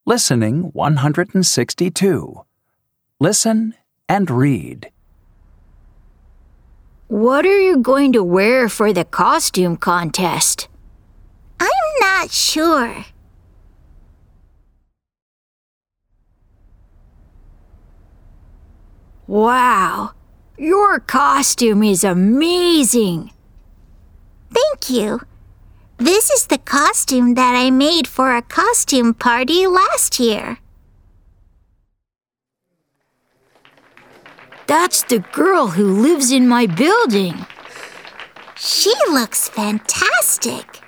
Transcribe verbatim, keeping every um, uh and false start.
Listening one hundred sixty-two. Listen and read. What are you going to wear for the costume contest? I'm not sure. Wow, your costume is amazing. Thank you. This is the costume that I made for a costume party last year. That's the girl who lives in my building. She looks fantastic.